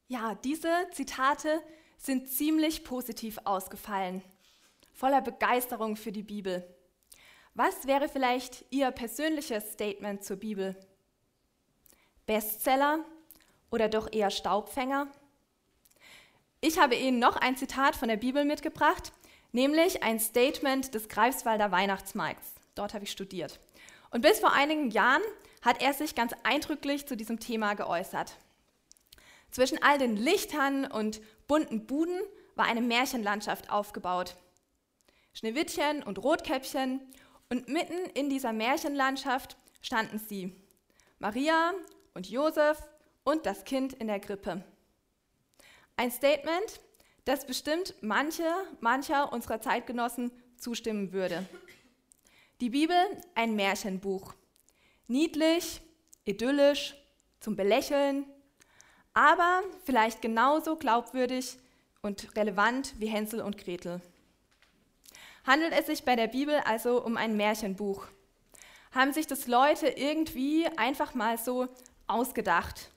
Ja, diese Zitate sind ziemlich positiv ausgefallen, voller Begeisterung für die Bibel. Was wäre vielleicht Ihr persönliches Statement zur Bibel? Bestseller oder doch eher Staubfänger? Ich habe Ihnen noch ein Zitat von der Bibel mitgebracht, nämlich ein Statement des Greifswalder Weihnachtsmarkts. Dort habe ich studiert. Und bis vor einigen Jahren hat er sich ganz eindrücklich zu diesem Thema geäußert. Zwischen all den Lichtern und bunten Buden war eine Märchenlandschaft aufgebaut. Schneewittchen und Rotkäppchen, und mitten in dieser Märchenlandschaft standen sie, Maria und Josef und das Kind in der Krippe. Ein Statement, das bestimmt mancher unserer Zeitgenossen zustimmen würde. Die Bibel, ein Märchenbuch. Niedlich, idyllisch, zum Belächeln, aber vielleicht genauso glaubwürdig und relevant wie Hänsel und Gretel. Handelt es sich bei der Bibel also um ein Märchenbuch? Haben sich das Leute irgendwie einfach mal so ausgedacht?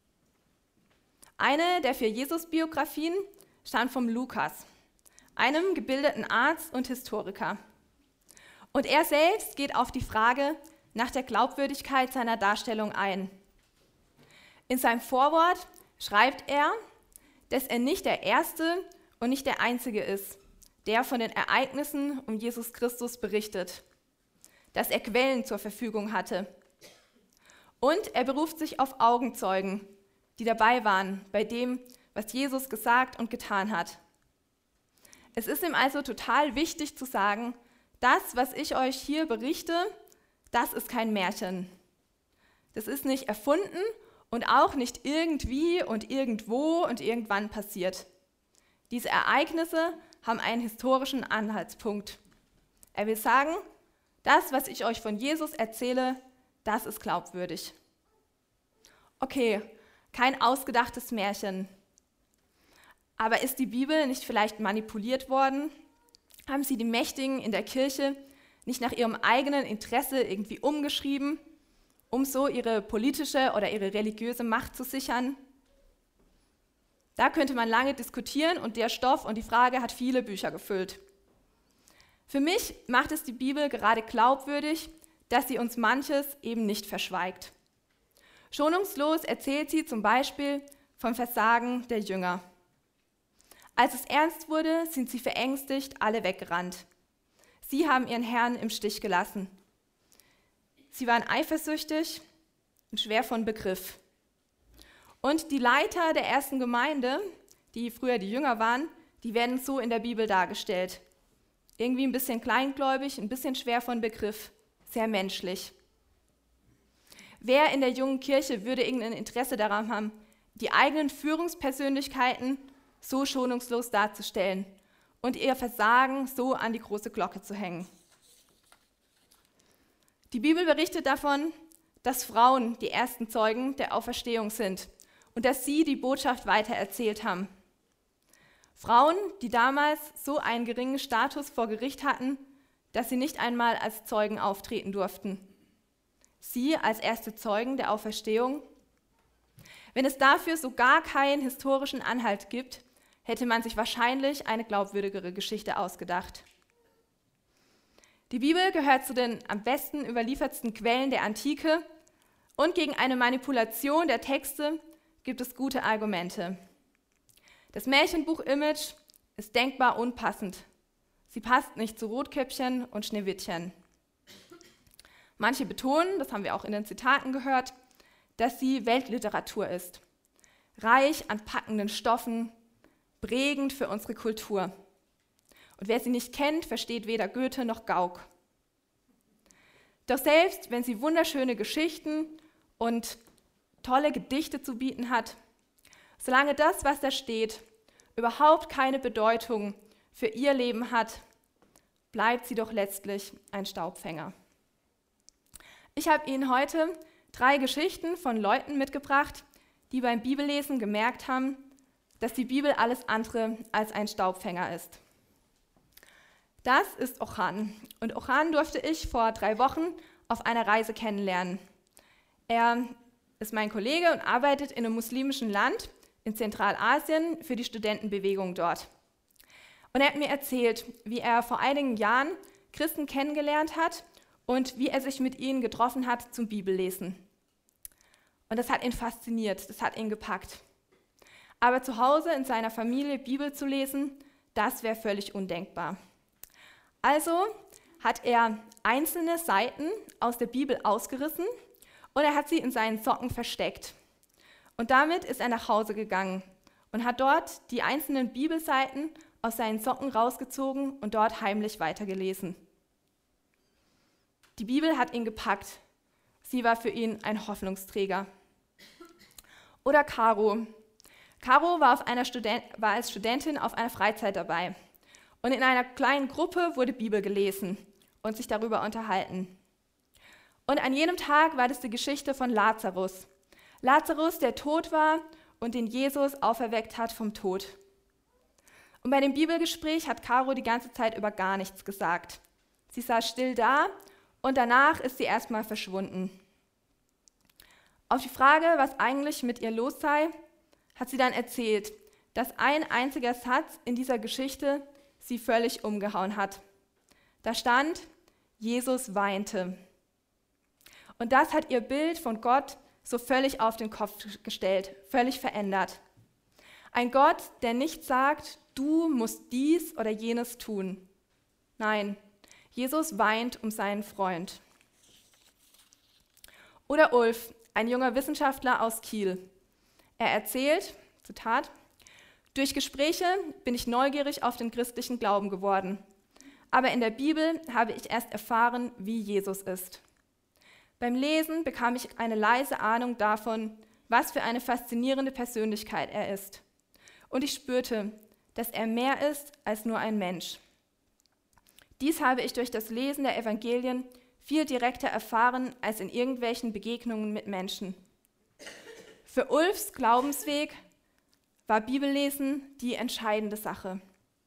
Eine der 4 Jesus-Biografien stammt vom Lukas, einem gebildeten Arzt und Historiker. Und er selbst geht auf die Frage nach der Glaubwürdigkeit seiner Darstellung ein. In seinem Vorwort schreibt er, dass er nicht der Erste und nicht der Einzige ist, der von den Ereignissen um Jesus Christus berichtet, dass er Quellen zur Verfügung hatte. Und er beruft sich auf Augenzeugen, die dabei waren bei dem, was Jesus gesagt und getan hat. Es ist ihm also total wichtig zu sagen, das, was ich euch hier berichte, das ist kein Märchen. Das ist nicht erfunden und auch nicht irgendwie und irgendwo und irgendwann passiert. Diese Ereignisse haben einen historischen Anhaltspunkt. Er will sagen, das, was ich euch von Jesus erzähle, das ist glaubwürdig. Okay, kein ausgedachtes Märchen. Aber ist die Bibel nicht vielleicht manipuliert worden? Haben sie die Mächtigen in der Kirche nicht nach ihrem eigenen Interesse irgendwie umgeschrieben, um so ihre politische oder ihre religiöse Macht zu sichern? Da könnte man lange diskutieren und der Stoff und die Frage hat viele Bücher gefüllt. Für mich macht es die Bibel gerade glaubwürdig, dass sie uns manches eben nicht verschweigt. Schonungslos erzählt sie zum Beispiel vom Versagen der Jünger. Als es ernst wurde, sind sie verängstigt alle weggerannt. Sie haben ihren Herrn im Stich gelassen. Sie waren eifersüchtig und schwer von Begriff. Und die Leiter der ersten Gemeinde, die früher die Jünger waren, die werden so in der Bibel dargestellt. Irgendwie ein bisschen kleingläubig, ein bisschen schwer von Begriff, sehr menschlich. Wer in der jungen Kirche würde irgendein Interesse daran haben, die eigenen Führungspersönlichkeiten so schonungslos darzustellen und ihr Versagen so an die große Glocke zu hängen? Die Bibel berichtet davon, dass Frauen die ersten Zeugen der Auferstehung sind und dass sie die Botschaft weitererzählt haben. Frauen, die damals so einen geringen Status vor Gericht hatten, dass sie nicht einmal als Zeugen auftreten durften. Sie als erste Zeugen der Auferstehung. Wenn es dafür so gar keinen historischen Anhalt gibt, hätte man sich wahrscheinlich eine glaubwürdigere Geschichte ausgedacht. Die Bibel gehört zu den am besten überliefertsten Quellen der Antike und gegen eine Manipulation der Texte gibt es gute Argumente. Das Märchenbuch-Image ist denkbar unpassend. Sie passt nicht zu Rotkäppchen und Schneewittchen. Manche betonen, das haben wir auch in den Zitaten gehört, dass sie Weltliteratur ist. Reich an packenden Stoffen, prägend für unsere Kultur. Und wer sie nicht kennt, versteht weder Goethe noch Gauck. Doch selbst wenn sie wunderschöne Geschichten und tolle Gedichte zu bieten hat, solange das, was da steht, überhaupt keine Bedeutung für ihr Leben hat, bleibt sie doch letztlich ein Staubfänger. Ich habe Ihnen heute 3 Geschichten von Leuten mitgebracht, die beim Bibellesen gemerkt haben, dass die Bibel alles andere als ein Staubfänger ist. Das ist Ochan. Und Ochan durfte ich vor 3 Wochen auf einer Reise kennenlernen. Er ist mein Kollege und arbeitet in einem muslimischen Land in Zentralasien für die Studentenbewegung dort. Und er hat mir erzählt, wie er vor einigen Jahren Christen kennengelernt hat und wie er sich mit ihnen getroffen hat zum Bibellesen. Und das hat ihn fasziniert, das hat ihn gepackt. Aber zu Hause in seiner Familie Bibel zu lesen, das wäre völlig undenkbar. Also hat er einzelne Seiten aus der Bibel ausgerissen und er hat sie in seinen Socken versteckt. Und damit ist er nach Hause gegangen und hat dort die einzelnen Bibelseiten aus seinen Socken rausgezogen und dort heimlich weitergelesen. Die Bibel hat ihn gepackt. Sie war für ihn ein Hoffnungsträger. Oder Caro. Caro war als Studentin auf einer Freizeit dabei. Und in einer kleinen Gruppe wurde Bibel gelesen und sich darüber unterhalten. Und an jenem Tag war das die Geschichte von Lazarus. Lazarus, der tot war und den Jesus auferweckt hat vom Tod. Und bei dem Bibelgespräch hat Caro die ganze Zeit über gar nichts gesagt. Sie saß still da und danach ist sie erstmal verschwunden. Auf die Frage, was eigentlich mit ihr los sei, hat sie dann erzählt, dass ein einziger Satz in dieser Geschichte sie völlig umgehauen hat. Da stand, Jesus weinte. Und das hat ihr Bild von Gott so völlig auf den Kopf gestellt, völlig verändert. Ein Gott, der nicht sagt, du musst dies oder jenes tun. Nein, Jesus weint um seinen Freund. Oder Ulf, ein junger Wissenschaftler aus Kiel. Er erzählt, Zitat, durch Gespräche bin ich neugierig auf den christlichen Glauben geworden. Aber in der Bibel habe ich erst erfahren, wie Jesus ist. Beim Lesen bekam ich eine leise Ahnung davon, was für eine faszinierende Persönlichkeit er ist. Und ich spürte, dass er mehr ist als nur ein Mensch. Dies habe ich durch das Lesen der Evangelien viel direkter erfahren als in irgendwelchen Begegnungen mit Menschen. Für Ulfs Glaubensweg war Bibellesen die entscheidende Sache.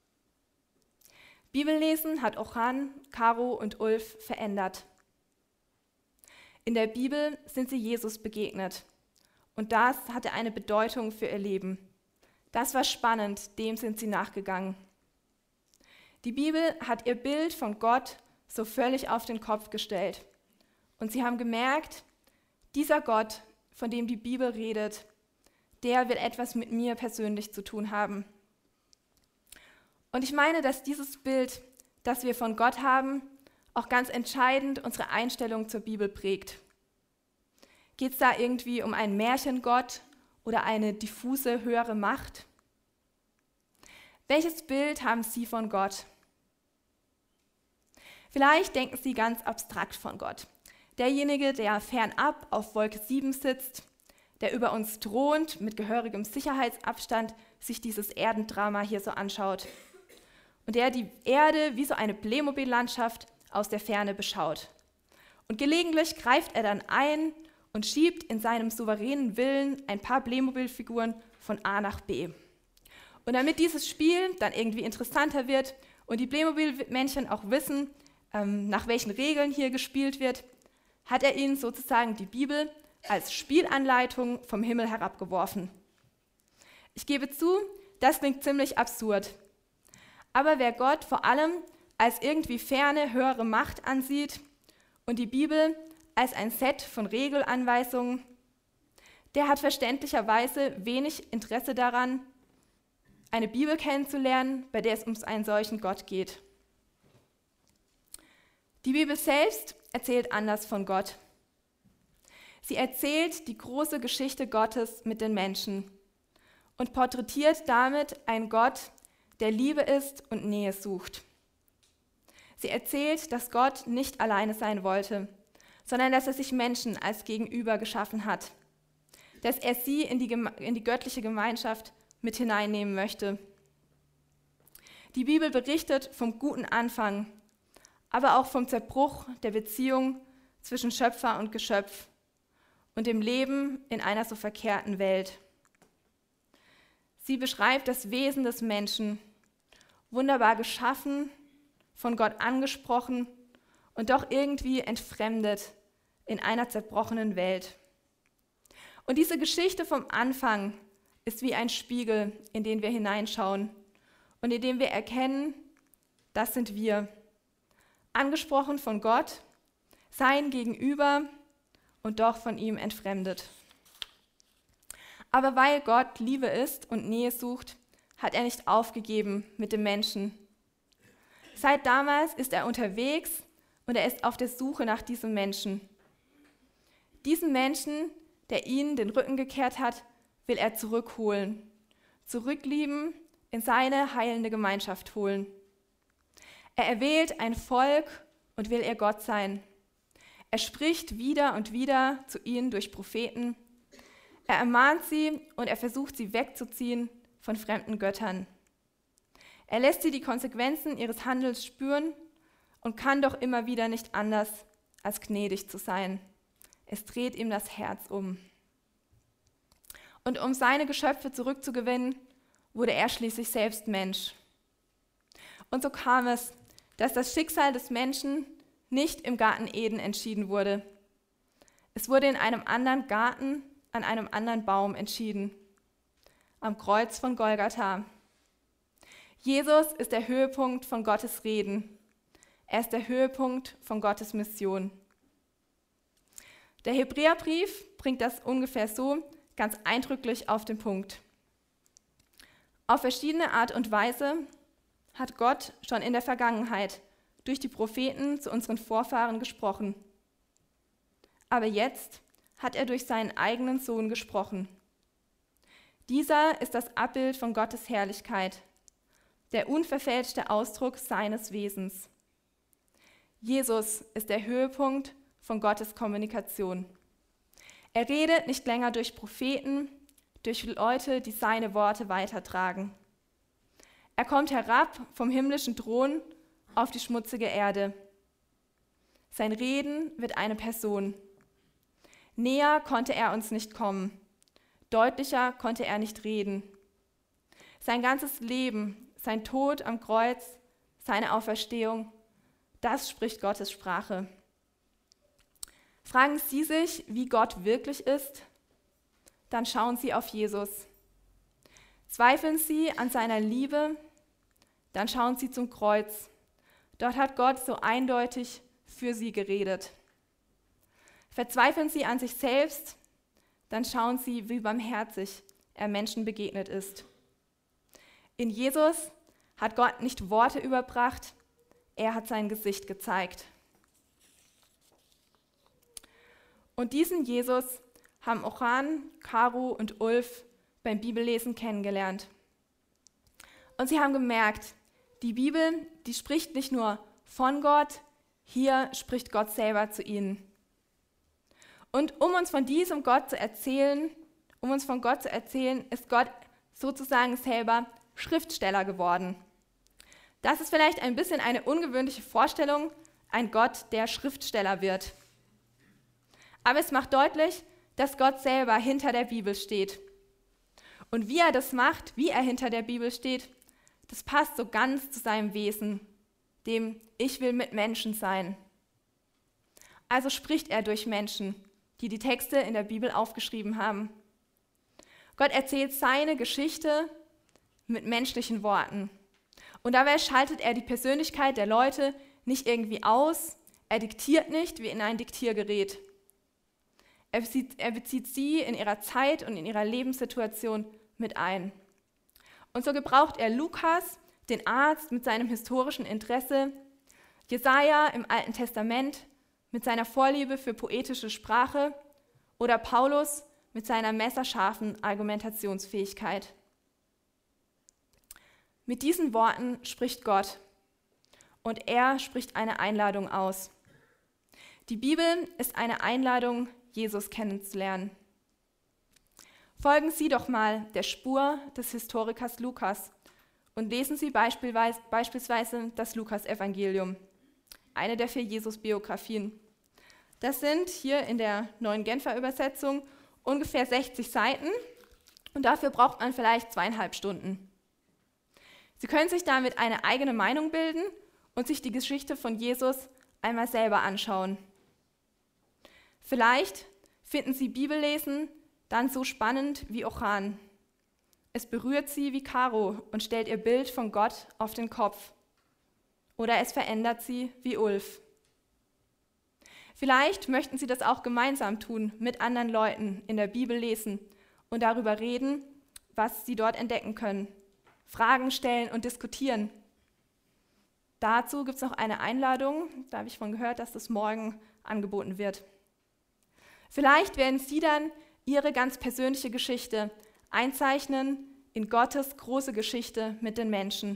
Bibellesen hat Ochan, Caro und Ulf verändert. In der Bibel sind sie Jesus begegnet und das hatte eine Bedeutung für ihr Leben. Das war spannend, dem sind sie nachgegangen. Die Bibel hat ihr Bild von Gott so völlig auf den Kopf gestellt und sie haben gemerkt, dieser Gott, von dem die Bibel redet, der will etwas mit mir persönlich zu tun haben. Und ich meine, dass dieses Bild, das wir von Gott haben, auch ganz entscheidend unsere Einstellung zur Bibel prägt. Geht es da irgendwie um einen Märchengott oder eine diffuse höhere Macht? Welches Bild haben Sie von Gott? Vielleicht denken Sie ganz abstrakt von Gott. Derjenige, der fernab auf Wolke 7 sitzt, der über uns thront, mit gehörigem Sicherheitsabstand sich dieses Erdendrama hier so anschaut und der die Erde wie so eine Playmobil-Landschaft aus der Ferne beschaut. Und gelegentlich greift er dann ein und schiebt in seinem souveränen Willen ein paar Playmobil-Figuren von A nach B. Und damit dieses Spiel dann irgendwie interessanter wird und die Playmobil-Männchen auch wissen, nach welchen Regeln hier gespielt wird, hat er ihnen sozusagen die Bibel als Spielanleitung vom Himmel herabgeworfen. Ich gebe zu, das klingt ziemlich absurd. Aber wer Gott vor allem als irgendwie ferne, höhere Macht ansieht und die Bibel als ein Set von Regelanweisungen, der hat verständlicherweise wenig Interesse daran, eine Bibel kennenzulernen, bei der es um einen solchen Gott geht. Die Bibel selbst erzählt anders von Gott. Sie erzählt die große Geschichte Gottes mit den Menschen und porträtiert damit einen Gott, der Liebe ist und Nähe sucht. Sie erzählt, dass Gott nicht alleine sein wollte, sondern dass er sich Menschen als Gegenüber geschaffen hat, dass er sie in die göttliche Gemeinschaft mit hineinnehmen möchte. Die Bibel berichtet vom guten Anfang, aber auch vom Zerbruch der Beziehung zwischen Schöpfer und Geschöpf und dem Leben in einer so verkehrten Welt. Sie beschreibt das Wesen des Menschen, wunderbar geschaffen, von Gott angesprochen und doch irgendwie entfremdet in einer zerbrochenen Welt. Und diese Geschichte vom Anfang ist wie ein Spiegel, in den wir hineinschauen und in dem wir erkennen, das sind wir. Angesprochen von Gott, sein Gegenüber und doch von ihm entfremdet. Aber weil Gott Liebe ist und Nähe sucht, hat er nicht aufgegeben mit dem Menschen. Seit damals ist er unterwegs und er ist auf der Suche nach diesem Menschen. Diesen Menschen, der ihnen den Rücken gekehrt hat, will er zurückholen, zurücklieben, in seine heilende Gemeinschaft holen. Er erwählt ein Volk und will ihr Gott sein. Er spricht wieder und wieder zu ihnen durch Propheten. Er ermahnt sie und er versucht, sie wegzuziehen von fremden Göttern. Er lässt sie die Konsequenzen ihres Handels spüren und kann doch immer wieder nicht anders, als gnädig zu sein. Es dreht ihm das Herz um. Und um seine Geschöpfe zurückzugewinnen, wurde er schließlich selbst Mensch. Und so kam es, dass das Schicksal des Menschen nicht im Garten Eden entschieden wurde. Es wurde in einem anderen Garten, an einem anderen Baum entschieden, am Kreuz von Golgatha. Jesus ist der Höhepunkt von Gottes Reden. Er ist der Höhepunkt von Gottes Mission. Der Hebräerbrief bringt das ungefähr so ganz eindrücklich auf den Punkt. Auf verschiedene Art und Weise hat Gott schon in der Vergangenheit durch die Propheten zu unseren Vorfahren gesprochen. Aber jetzt hat er durch seinen eigenen Sohn gesprochen. Dieser ist das Abbild von Gottes Herrlichkeit, der unverfälschte Ausdruck seines Wesens. Jesus ist der Höhepunkt von Gottes Kommunikation. Er redet nicht länger durch Propheten, durch Leute, die seine Worte weitertragen. Er kommt herab vom himmlischen Thron auf die schmutzige Erde. Sein Reden wird eine Person. Näher konnte er uns nicht kommen. Deutlicher konnte er nicht reden. Sein ganzes Leben, sein Tod am Kreuz, seine Auferstehung, das spricht Gottes Sprache. Fragen Sie sich, wie Gott wirklich ist? Dann schauen Sie auf Jesus. Zweifeln Sie an seiner Liebe? Dann schauen Sie zum Kreuz. Dort hat Gott so eindeutig für Sie geredet. Verzweifeln Sie an sich selbst? Dann schauen Sie, wie barmherzig er Menschen begegnet ist. In Jesus hat Gott nicht Worte überbracht, er hat sein Gesicht gezeigt. Und diesen Jesus haben Oran, Caro und Ulf beim Bibellesen kennengelernt. Und sie haben gemerkt, die Bibel, die spricht nicht nur von Gott, hier spricht Gott selber zu ihnen. Und um uns von Gott zu erzählen, ist Gott sozusagen selber Schriftsteller geworden. Das ist vielleicht ein bisschen eine ungewöhnliche Vorstellung, ein Gott, der Schriftsteller wird. Aber es macht deutlich, dass Gott selber hinter der Bibel steht. Und wie er das macht, wie er hinter der Bibel steht, das passt so ganz zu seinem Wesen, dem Ich will mit Menschen sein. Also spricht er durch Menschen, die die Texte in der Bibel aufgeschrieben haben. Gott erzählt seine Geschichte mit menschlichen Worten. Und dabei schaltet er die Persönlichkeit der Leute nicht irgendwie aus, er diktiert nicht wie in ein Diktiergerät. Er bezieht sie in ihrer Zeit und in ihrer Lebenssituation mit ein. Und so gebraucht er Lukas, den Arzt, mit seinem historischen Interesse, Jesaja im Alten Testament mit seiner Vorliebe für poetische Sprache oder Paulus mit seiner messerscharfen Argumentationsfähigkeit. Mit diesen Worten spricht Gott und er spricht eine Einladung aus. Die Bibel ist eine Einladung, Jesus kennenzulernen. Folgen Sie doch mal der Spur des Historikers Lukas und lesen Sie beispielsweise das Lukas-Evangelium, eine der 4 Jesus-Biografien. Das sind hier in der Neuen Genfer Übersetzung ungefähr 60 Seiten und dafür braucht man vielleicht 2,5 Stunden. Sie können sich damit eine eigene Meinung bilden und sich die Geschichte von Jesus einmal selber anschauen. Vielleicht finden Sie Bibellesen dann so spannend wie Oran. es berührt sie wie Karo und stellt ihr Bild von Gott auf den Kopf. Oder es verändert sie wie Ulf. Vielleicht möchten sie das auch gemeinsam tun, mit anderen Leuten in der Bibel lesen und darüber reden, was sie dort entdecken können. Fragen stellen und diskutieren. Dazu gibt es noch eine Einladung, da habe ich von gehört, dass das morgen angeboten wird. Vielleicht werden sie dann ihre ganz persönliche Geschichte einzeichnen in Gottes große Geschichte mit den Menschen.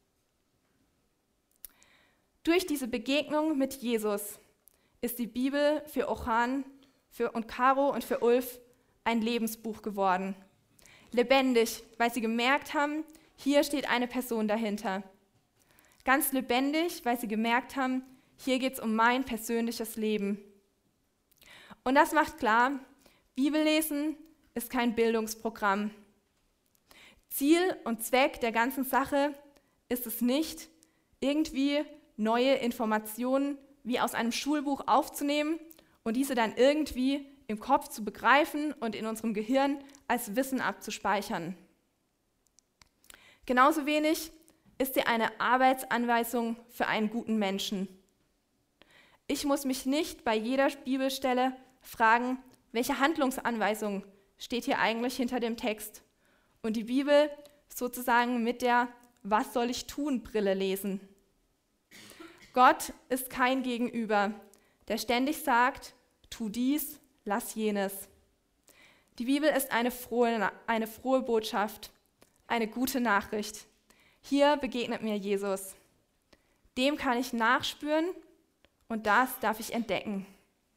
Durch diese Begegnung mit Jesus ist die Bibel für Ochan und Caro und für Ulf ein Lebensbuch geworden. Lebendig, weil sie gemerkt haben, hier steht eine Person dahinter. Ganz lebendig, weil sie gemerkt haben, hier geht es um mein persönliches Leben. Und das macht klar, Bibellesen ist kein Bildungsprogramm. Ziel und Zweck der ganzen Sache ist es nicht, irgendwie neue Informationen wie aus einem Schulbuch aufzunehmen und diese dann irgendwie im Kopf zu begreifen und in unserem Gehirn als Wissen abzuspeichern. Genauso wenig ist sie eine Arbeitsanweisung für einen guten Menschen. Ich muss mich nicht bei jeder Bibelstelle fragen, welche Handlungsanweisung steht hier eigentlich hinter dem Text und die Bibel sozusagen mit der Was soll ich tun Brille lesen. Gott ist kein Gegenüber, der ständig sagt, tu dies, lass jenes. Die Bibel ist eine frohe Botschaft, eine gute Nachricht. Hier begegnet mir Jesus. Dem kann ich nachspüren und das darf ich entdecken.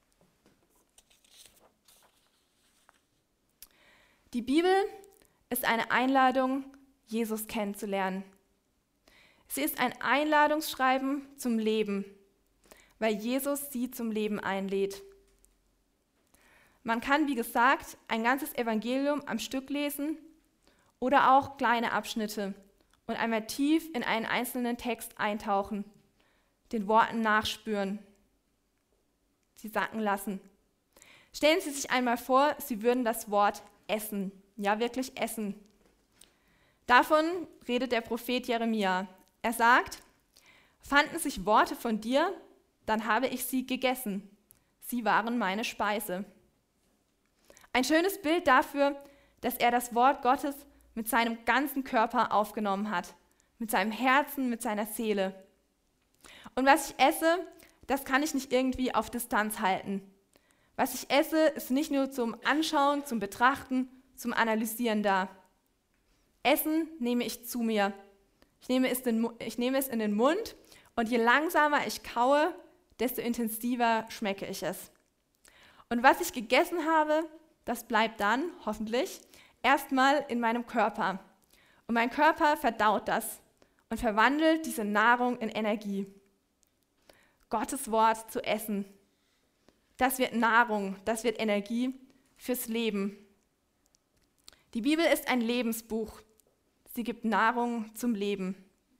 Die Bibel ist eine Einladung, Jesus kennenzulernen. Sie ist ein Einladungsschreiben zum Leben, weil Jesus sie zum Leben einlädt. Man kann, wie gesagt, ein ganzes Evangelium am Stück lesen oder auch kleine Abschnitte und einmal tief in einen einzelnen Text eintauchen, den Worten nachspüren, sie sacken lassen. Stellen Sie sich einmal vor, Sie würden das Wort essen, ja wirklich essen. Davon redet der Prophet Jeremia. Er sagt, fanden sich Worte von dir, dann habe ich sie gegessen. Sie waren meine Speise. Ein schönes Bild dafür, dass er das Wort Gottes mit seinem ganzen Körper aufgenommen hat, mit seinem Herzen, mit seiner Seele. Und was ich esse, das kann ich nicht irgendwie auf Distanz halten. Was ich esse, ist nicht nur zum Anschauen, zum Betrachten, zum Analysieren da. Essen nehme ich zu mir. Ich nehme es in den Mund und je langsamer ich kaue, desto intensiver schmecke ich es. Und was ich gegessen habe, das bleibt dann, hoffentlich, erstmal in meinem Körper. Und mein Körper verdaut das und verwandelt diese Nahrung in Energie. Gottes Wort zu essen, das wird Nahrung, das wird Energie fürs Leben. Die Bibel ist ein Lebensbuch. Sie gibt Nahrung zum Leben.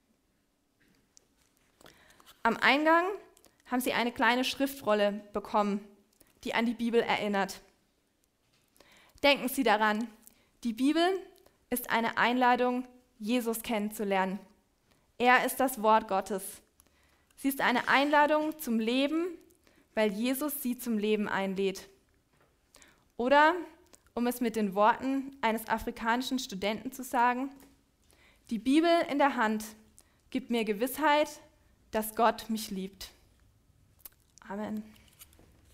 Am Eingang haben Sie eine kleine Schriftrolle bekommen, die an die Bibel erinnert. Denken Sie daran, die Bibel ist eine Einladung, Jesus kennenzulernen. Er ist das Wort Gottes. Sie ist eine Einladung zum Leben, weil Jesus sie zum Leben einlädt. Oder, um es mit den Worten eines afrikanischen Studenten zu sagen, die Bibel in der Hand gibt mir Gewissheit, dass Gott mich liebt. Amen.